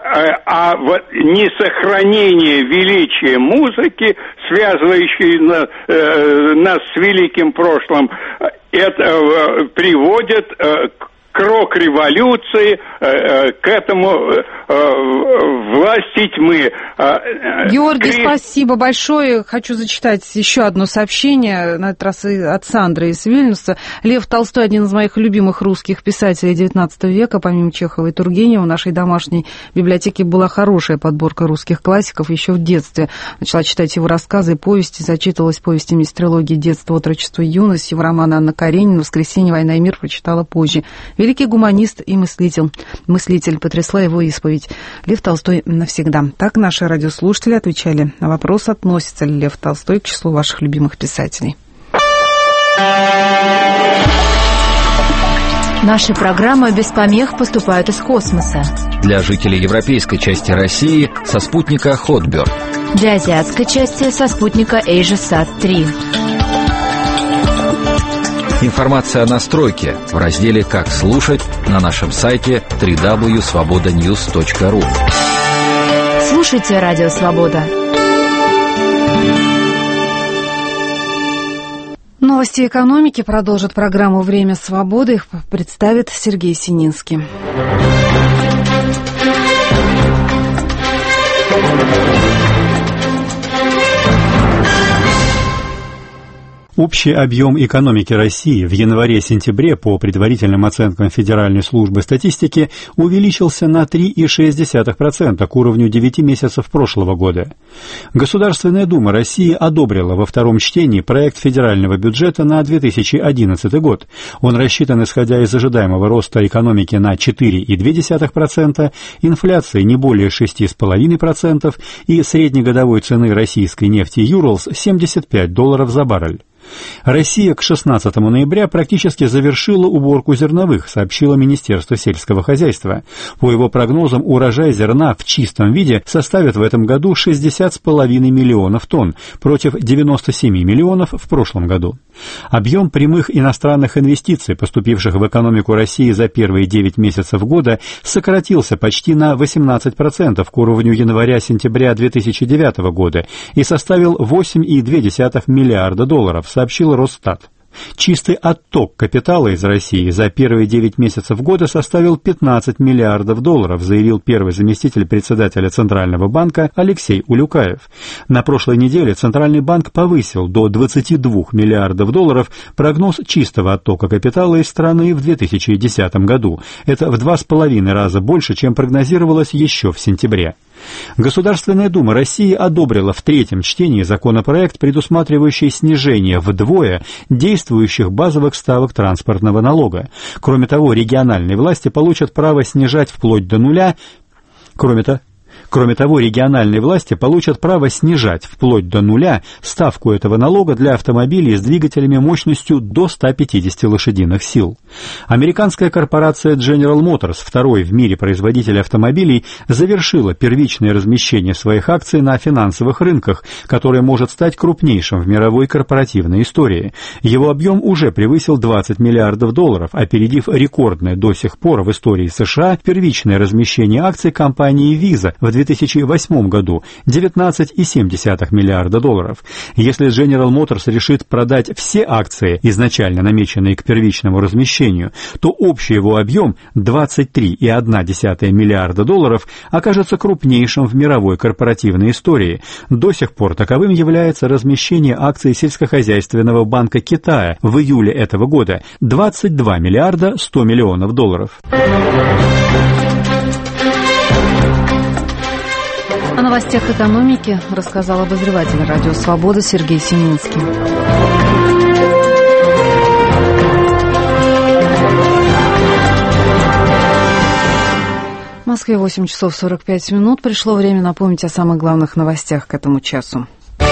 несохранение величия музыки, связывающей нас с великим прошлым, это приводит к рок-революции, к этому власти тьмы. Георгий, спасибо большое. Хочу зачитать еще одно сообщение, на этот раз от Сандры из Вильнюса. Лев Толстой – один из моих любимых русских писателей XIX века. Помимо Чехова и Тургенева, в нашей домашней библиотеке была хорошая подборка русских классиков. Еще в детстве начала читать его рассказы и повести, зачитывалась повестями из трилогии «Детство, отрочество и юность», его романа Анна Каренина «Воскресенье, война и мир» прочитала позже. Великий гуманист и мыслитель, потрясла его исповедь. Лев Толстой навсегда. Так наши радиослушатели отвечали на вопрос, относится ли Лев Толстой к числу ваших любимых писателей. Наши программы без помех поступают из космоса. Для жителей европейской части России со спутника Hotbird. Для азиатской части со спутника AsiaSat-3. Информация о настройке в разделе «Как слушать» на нашем сайте www.svobodanews.ru. Слушайте Радио Свобода. Новости экономики продолжит программу «Время свободы». Их представит Сергей Сининский. Общий объем экономики России в январе-сентябре по предварительным оценкам Федеральной службы статистики увеличился на 3,6% к уровню 9 месяцев прошлого года. Государственная Дума России одобрила во втором чтении проект федерального бюджета на 2011 год. Он рассчитан, исходя из ожидаемого роста экономики, на 4,2%, инфляции не более 6,5% и среднегодовой цены российской нефти «Юралс» $75 за баррель. Россия к 16 ноября практически завершила уборку зерновых, сообщило Министерство сельского хозяйства. По его прогнозам, урожай зерна в чистом виде составит в этом году 60,5 миллионов тонн против 97 миллионов в прошлом году. Объем прямых иностранных инвестиций, поступивших в экономику России за первые 9 месяцев года, сократился почти на 18% к уровню января-сентября 2009 года и составил $8,2 миллиарда, сообщил Росстат. Чистый отток капитала из России за первые 9 месяцев года составил $15 миллиардов, заявил первый заместитель председателя Центрального банка Алексей Улюкаев. На прошлой неделе Центральный банк повысил до $22 миллиардов прогноз чистого оттока капитала из страны в 2010 году. Это в 2,5 раза больше, чем прогнозировалось еще в сентябре. Государственная Дума России одобрила в третьем чтении законопроект, предусматривающий снижение вдвое действующих базовых ставок транспортного налога. Кроме того, региональные власти получат право снижать вплоть до нуля. Кроме того, региональные власти получат право снижать вплоть до нуля ставку этого налога для автомобилей с двигателями мощностью до 150 лошадиных сил. Американская корпорация General Motors, второй в мире производитель автомобилей, завершила первичное размещение своих акций на финансовых рынках, которое может стать крупнейшим в мировой корпоративной истории. Его объем уже превысил $20 миллиардов, опередив рекордное до сих пор в истории США первичное размещение акций компании Visa в 2008 году $19,7 миллиарда. Если General Motors решит продать все акции, изначально намеченные к первичному размещению, то общий его объем $23,1 миллиарда окажется крупнейшим в мировой корпоративной истории. До сих пор таковым является размещение акций сельскохозяйственного банка Китая в июле этого года — $22 миллиарда 100 миллионов. О новостях экономики рассказал обозреватель «Радио Свобода» Сергей Семинский. В Москве 8 часов 45 минут. Пришло время напомнить о самых главных новостях к этому часу.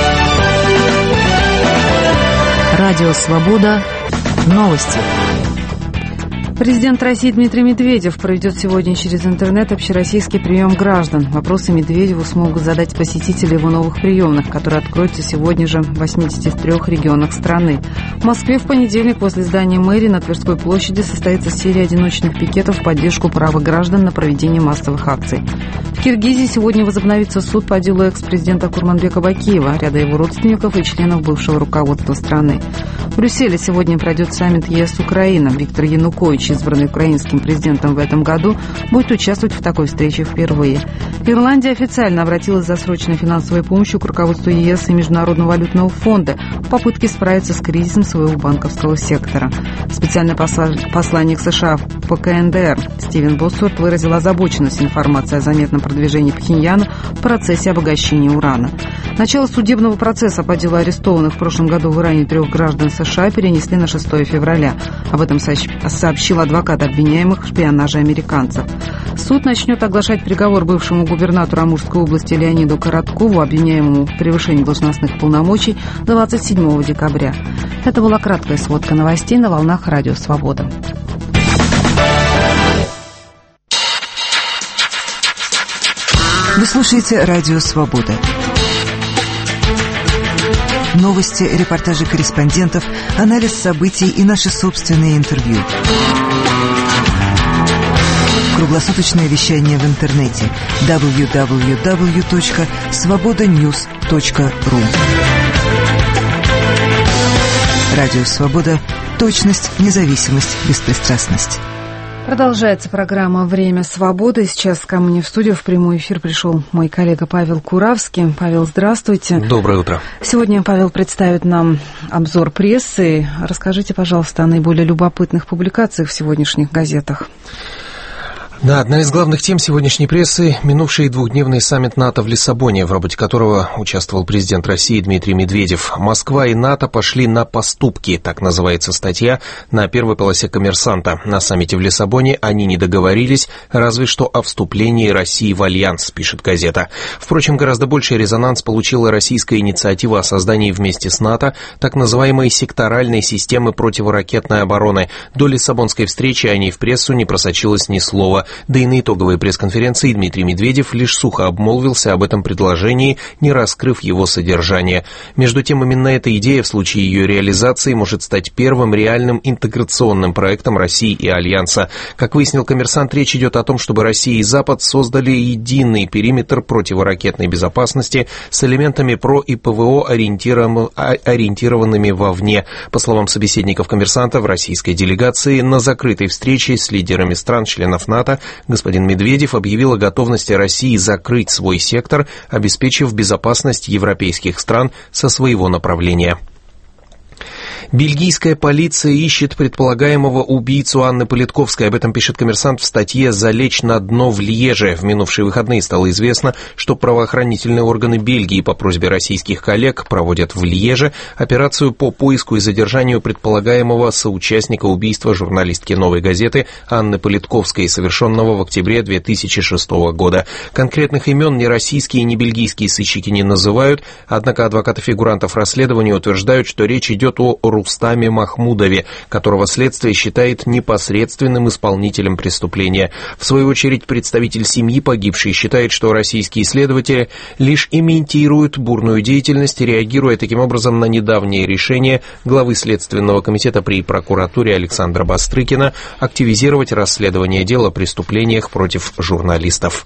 Радио «Свобода». Новости. Президент России Дмитрий Медведев проведет сегодня через интернет общероссийский прием граждан. Вопросы Медведеву смогут задать посетители его новых приемных, которые откроются сегодня же в 83 регионах страны. В Москве в понедельник возле здания мэрии на Тверской площади состоится серия одиночных пикетов в поддержку права граждан на проведение массовых акций. В Киргизии сегодня возобновится суд по делу экс-президента Курманбека Бакиева, ряда его родственников и членов бывшего руководства страны. В Брюсселе сегодня пройдет саммит ЕС-Украина. Виктор Янукович, избранный украинским президентом в этом году, будет участвовать в такой встрече впервые. Ирландия официально обратилась за срочной финансовой помощью к руководству ЕС и Международного валютного фонда в попытке справиться с кризисом своего банковского сектора. Специальный посланник США по КНДР Стивен Боссуорт выразил озабоченность информацией о заметном продвижении Пхеньяна в процессе обогащения урана. Начало судебного процесса по делу арестованных в прошлом году в Иране 3 граждан США перенесли на 6 февраля. Об этом сообщил адвокат обвиняемых в шпионаже американцев. Суд начнет оглашать приговор бывшему губернатору Амурской области Леониду Короткову, обвиняемому в превышении должностных полномочий, 27 декабря. Это была краткая сводка новостей на волнах Радио Свобода. Вы слушаете Радио Свобода. Новости, репортажи корреспондентов, анализ событий и наши собственные интервью. Круглосуточное вещание в интернете www.svobodanews.ru. Радио Свобода. Точность, независимость, беспристрастность. Продолжается программа «Время свободы». Сейчас ко мне в студию в прямой эфир пришел мой коллега Павел Куравский. Павел, здравствуйте. Доброе утро. Сегодня Павел представит нам обзор прессы. Расскажите, пожалуйста, о наиболее любопытных публикациях в сегодняшних газетах. Да, одна из главных тем сегодняшней прессы – минувший двухдневный саммит НАТО в Лиссабоне, в работе которого участвовал президент России Дмитрий Медведев. Москва и НАТО пошли на поступки, так называется статья на первой полосе «Коммерсанта». На саммите в Лиссабоне они не договорились, разве что о вступлении России в альянс, пишет газета. Впрочем, гораздо больший резонанс получила российская инициатива о создании вместе с НАТО так называемой секторальной системы противоракетной обороны. До Лиссабонской встречи о ней в прессу не просочилось ни слова. Да и на итоговой пресс-конференции Дмитрий Медведев лишь сухо обмолвился об этом предложении, не раскрыв его содержание. Между тем, именно эта идея в случае ее реализации может стать первым реальным интеграционным проектом России и Альянса. Как выяснил «Коммерсант», речь идет о том, чтобы Россия и Запад создали единый периметр противоракетной безопасности с элементами ПРО и ПВО, ориентированными вовне. По словам собеседников «Коммерсанта», в российской делегации на закрытой встрече с лидерами стран-членов НАТО господин Медведев объявил о готовности России закрыть свой сектор, обеспечив безопасность европейских стран со своего направления. Бельгийская полиция ищет предполагаемого убийцу Анны Политковской. Об этом пишет «Коммерсант» в статье «Залечь на дно в Льеже». В минувшие выходные стало известно, что правоохранительные органы Бельгии по просьбе российских коллег проводят в Льеже операцию по поиску и задержанию предполагаемого соучастника убийства журналистки «Новой газеты» Анны Политковской, совершенного в октябре 2006 года. Конкретных имен ни российские, ни бельгийские сыщики не называют, однако адвокаты фигурантов расследования утверждают, что речь идет о Рустаме Махмудове, которого следствие считает непосредственным исполнителем преступления. В свою очередь, представитель семьи погибшей считает, что российские следователи лишь имитируют бурную деятельность, реагируя таким образом на недавнее решение главы Следственного комитета при прокуратуре Александра Бастрыкина активизировать расследование дела о преступлениях против журналистов.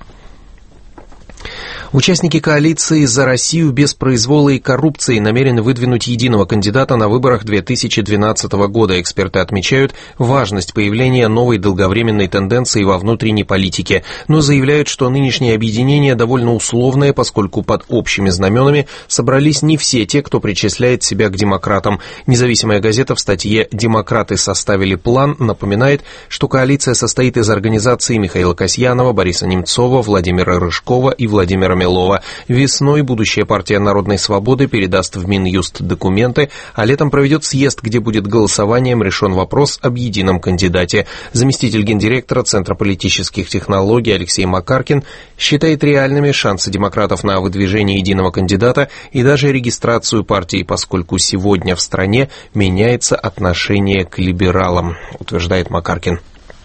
Участники коалиции «За Россию без произвола и коррупции» намерены выдвинуть единого кандидата на выборах 2012 года. Эксперты отмечают важность появления новой долговременной тенденции во внутренней политике, но заявляют, что нынешнее объединение довольно условное, поскольку под общими знаменами собрались не все те, кто причисляет себя к демократам. Независимая газета в статье «Демократы составили план» напоминает, что коалиция состоит из организаций Михаила Касьянова, Бориса Немцова, Владимира Рыжкова и Владимира Ярмилова. Весной будущая партия Народной свободы передаст в Минюст документы, а летом проведет съезд, где будет голосованием решен вопрос об едином кандидате. Заместитель гендиректора Центра политических технологий Алексей Макаркин считает реальными шансы демократов на выдвижение единого кандидата и даже регистрацию партии, поскольку сегодня в стране меняется отношение к либералам, утверждает Макаркин.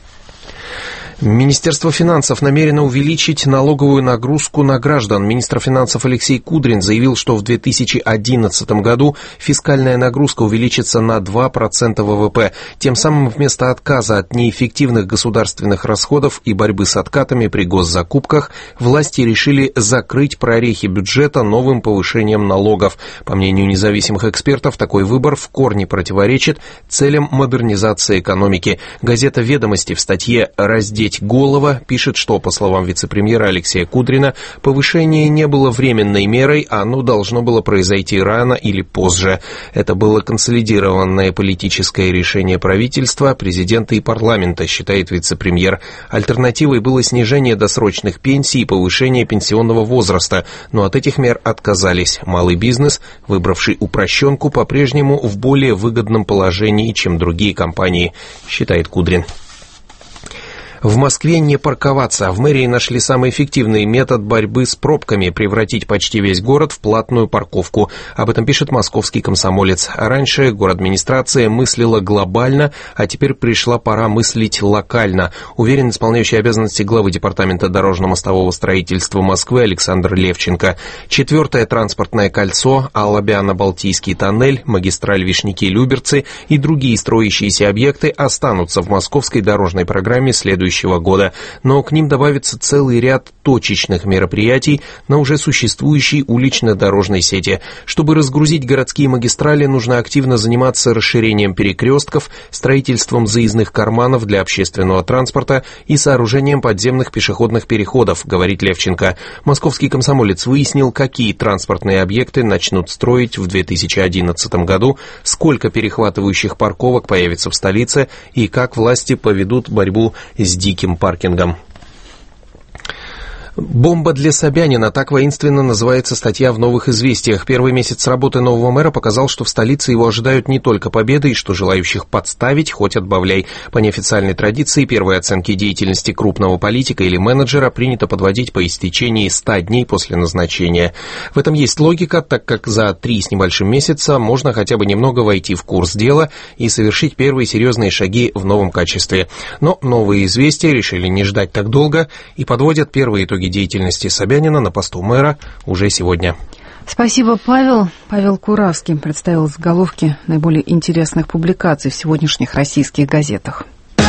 Министерство финансов намерено увеличить налоговую нагрузку на граждан. Министр финансов Алексей Кудрин заявил, что в 2011 году фискальная нагрузка увеличится на 2% ВВП. Тем самым вместо отказа от неэффективных государственных расходов и борьбы с откатами при госзакупках власти решили закрыть прорехи бюджета новым повышением налогов. По мнению независимых экспертов, такой выбор в корне противоречит целям модернизации экономики. Газета «Ведомости» в статье «Раздеть голова» пишет, что, по словам вице-премьера Алексея Кудрина, повышение не было временной мерой, а оно должно было произойти рано или позже. Это было консолидированное политическое решение правительства, президента и парламента, считает вице-премьер. Альтернативой было снижение досрочных пенсий и повышение пенсионного возраста, но от этих мер отказались. Малый бизнес, выбравший упрощенку, по-прежнему в более выгодном положении, чем другие компании, считает Кудрин. В Москве не парковаться. В мэрии нашли самый эффективный метод борьбы с пробками – превратить почти весь город в платную парковку. Об этом пишет московский «Комсомолец». Раньше городадминистрация мыслила глобально, а теперь пришла пора мыслить локально, уверен исполняющий обязанности главы Департамента дорожно-мостового строительства Москвы Александр Левченко. 4-е транспортное кольцо, Алабяно-Балтийский тоннель, магистраль Вишняки-Люберцы и другие строящиеся объекты останутся в московской дорожной программе следующего года, но к ним добавится целый ряд точечных мероприятий на уже существующей улично-дорожной сети. Чтобы разгрузить городские магистрали, нужно активно заниматься расширением перекрестков, строительством заездных карманов для общественного транспорта и сооружением подземных пешеходных переходов, говорит Левченко. Московский «Комсомолец» выяснил, какие транспортные объекты начнут строить в 2011 году, сколько перехватывающих парковок появится в столице и как власти поведут борьбу с диким паркингом. «Бомба для Собянина» — так воинственно называется статья в «Новых известиях». Первый месяц работы нового мэра показал, что в столице его ожидают не только победы, и что желающих подставить хоть отбавляй. По неофициальной традиции первые оценки деятельности крупного политика или менеджера принято подводить по истечении 100 дней после назначения. В этом есть логика, так как за 3 с небольшим месяца можно хотя бы немного войти в курс дела и совершить первые серьезные шаги в новом качестве. Но «Новые известия» решили не ждать так долго и подводят первые итоги деятельности Собянина на посту мэра уже сегодня. Спасибо, Павел. Павел Куравский представил заголовки наиболее интересных публикаций в сегодняшних российских газетах.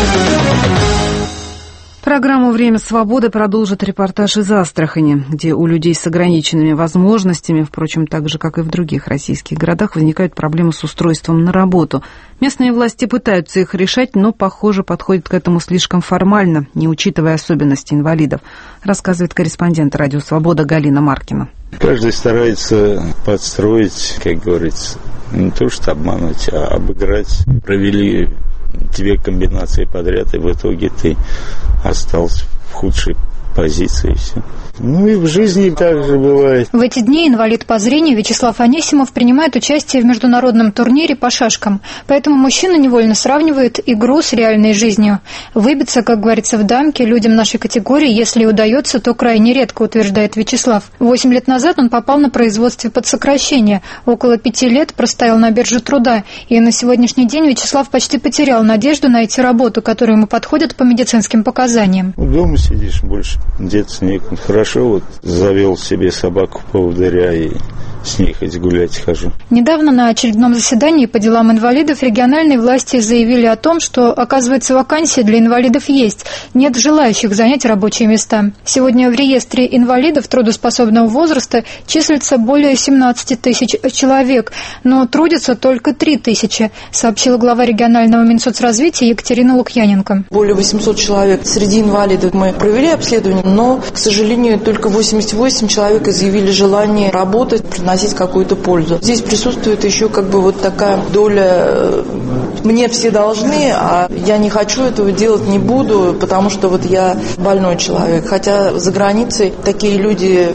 Программу «Время свободы» продолжит репортаж из Астрахани, где у людей с ограниченными возможностями, впрочем, так же, как и в других российских городах, возникают проблемы с устройством на работу. Местные власти пытаются их решать, но, похоже, подходят к этому слишком формально, не учитывая особенности инвалидов, рассказывает корреспондент «Радио Свобода» Галина Маркина. Каждый старается подстроить, как говорится, не то что обмануть, а обыграть. Провели 2 комбинации подряд, и в итоге ты остался в худшей позиции, и все. Ну и в жизни так же бывает. В эти дни инвалид по зрению Вячеслав Анисимов принимает участие в международном турнире по шашкам. Поэтому мужчина невольно сравнивает игру с реальной жизнью. Выбиться, как говорится в дамке, людям нашей категории, если удается, то крайне редко, утверждает Вячеслав. 8 лет назад он попал на производстве под сокращение. Около 5 лет простоял на бирже труда. И на сегодняшний день Вячеслав почти потерял надежду найти работу, которая ему подходит по медицинским показаниям. Дома сидишь, больше деться некуда. Хорошо, вот завел себе собаку-поводыря и с ней хоть гулять хожу. Недавно на очередном заседании по делам инвалидов региональные власти заявили о том, что, оказывается, вакансии для инвалидов есть. Нет желающих занять рабочие места. Сегодня в реестре инвалидов трудоспособного возраста числится более 17 тысяч человек, но трудятся только 3 тысячи, сообщила глава регионального Минсоцразвития Екатерина Лукьяненко. Более 800 человек среди инвалидов мы провели обследование, но, к сожалению, только 88 человек изъявили желание работать, приносить какую-то пользу. Здесь присутствует еще вот такая доля «мне все должны, а я не хочу этого делать, не буду, потому что я больной человек». Хотя за границей такие люди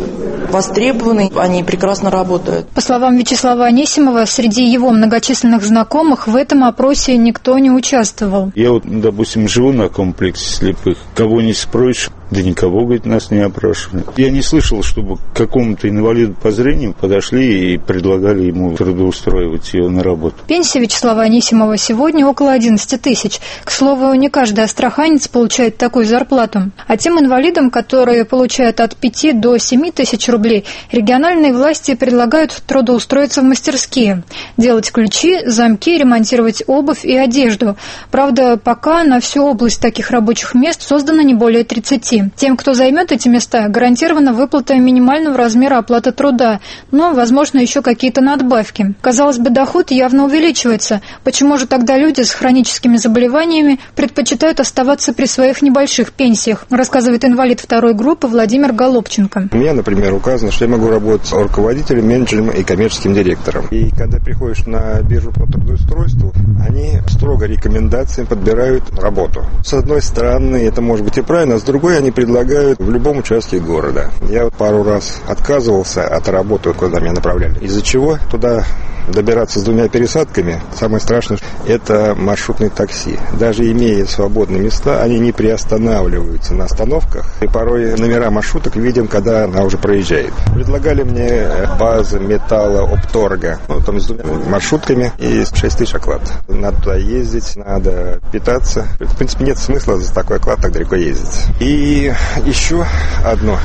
востребованы, они прекрасно работают. По словам Вячеслава Анисимова, среди его многочисленных знакомых в этом опросе никто не участвовал. Я вот, допустим, живу на комплексе слепых. Кого не спросишь, да никого, говорит, нас не опрашивали. Я не слышал, чтобы к какому-то инвалиду по зрению подошли и предлагали ему трудоустроивать его на работу. Пенсия Вячеслава Анисимова сегодня около 11 тысяч. К слову, не каждый астраханец получает такую зарплату. А тем инвалидам, которые получают от 5 до 7 тысяч рублей, региональные власти предлагают трудоустроиться в мастерские, делать ключи, замки, ремонтировать обувь и одежду. Правда, пока на всю область таких рабочих мест создано не более 30. Тем, кто займет эти места, гарантирована выплата минимального размера оплаты труда, но, возможно, еще какие-то надбавки. Казалось бы, доход явно увеличивается. Почему же тогда люди с хроническими заболеваниями предпочитают оставаться при своих небольших пенсиях, рассказывает инвалид второй группы Владимир Голубченко. У меня, например, указано, что я могу работать руководителем, менеджером и коммерческим директором. И когда приходишь на биржу по трудоустройству, они строго рекомендациям подбирают работу. С одной стороны, это может быть и правильно, а с другой они предлагают в любом участке города. Я вот пару раз отказывался от работы, куда меня направляли. Из-за чего туда добираться с 2 пересадками, самое страшное, это маршрутные такси. Даже имея свободные места, они не приостанавливаются на остановках. И порой номера маршруток видим, когда она уже проезжает. Предлагали мне базы металла, Опторга, там с 2 маршрутками и 6 тысяч оклад. Надо туда ездить, надо питаться. В принципе, нет смысла за такой оклад так далеко ездить. И еще одно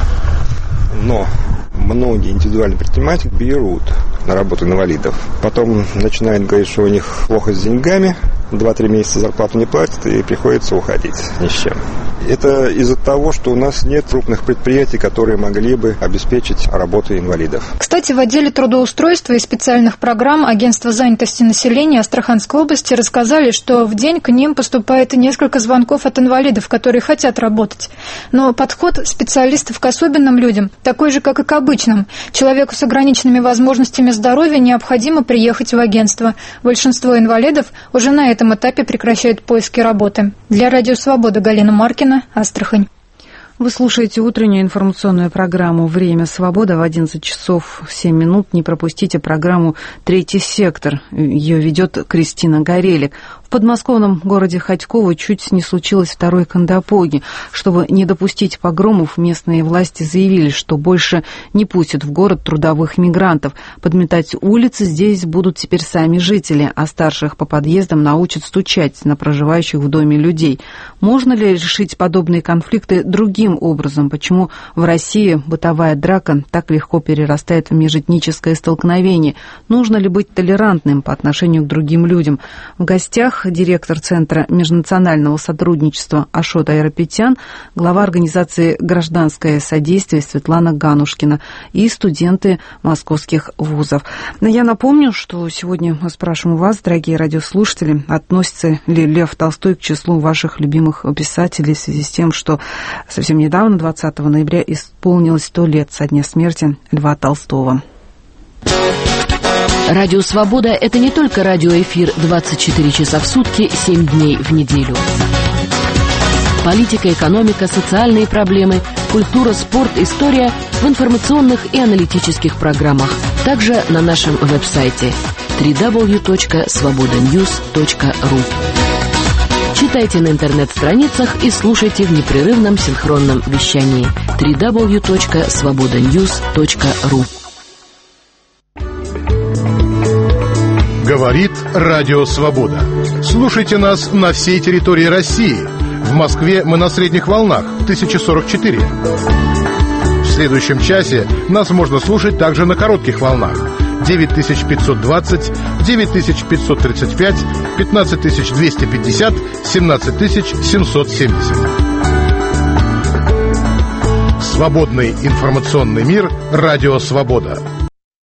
но. Многие индивидуальные предприниматели берут на работу инвалидов. Потом начинают говорить, что у них плохо с деньгами, 2-3 месяца зарплату не платят, и приходится уходить ни с чем. Это из-за того, что у нас нет крупных предприятий, которые могли бы обеспечить работу инвалидов. Кстати, в отделе трудоустройства и специальных программ Агентства занятости населения Астраханской области рассказали, что в день к ним поступает несколько звонков от инвалидов, которые хотят работать. Но подход специалистов к особенным людям такой же, как и к обычным. Человеку с ограниченными возможностями здоровья необходимо приехать в агентство. Большинство инвалидов уже на этом этапе прекращают поиски работы. Для Радио Свобода Галина Маркина, Астрахань. Вы слушаете утреннюю информационную программу «Время свободы» в 11 часов 7 минут. Не пропустите программу «Третий сектор». Ее ведет Кристина Горелик. В подмосковном городе Хотьково чуть не случилось второй Кандапоги. Чтобы не допустить погромов, местные власти заявили, что больше не пустят в город трудовых мигрантов. Подметать улицы здесь будут теперь сами жители, а старших по подъездам научат стучать на проживающих в доме людей. Можно ли решить подобные конфликты другим образом? Почему в России бытовая драка так легко перерастает в межэтническое столкновение? Нужно ли быть толерантным по отношению к другим людям? В гостях директор Центра межнационального сотрудничества Ашот Айрапетян, глава организации «Гражданское содействие» Светлана Ганушкина и студенты московских вузов. Но я напомню, что сегодня мы спрашиваем вас, дорогие радиослушатели, относится ли Лев Толстой к числу ваших любимых писателей в связи с тем, что совсем недавно, 20 ноября, исполнилось 100 лет со дня смерти Льва Толстого. Радио «Свобода» — это не только радиоэфир 24 часа в сутки, 7 дней в неделю. Политика, экономика, социальные проблемы, культура, спорт, история в информационных и аналитических программах. Также на нашем веб-сайте www.svobodanews.ru. Читайте на интернет-страницах и слушайте в непрерывном синхронном вещании www.svobodanews.ru. Говорит Радио Свобода. Слушайте нас на всей территории России. В Москве мы на средних волнах 1044. В следующем часе нас можно слушать также на коротких волнах 9520, 9535, 15250, 17770. Свободный информационный мир. Радио Свобода.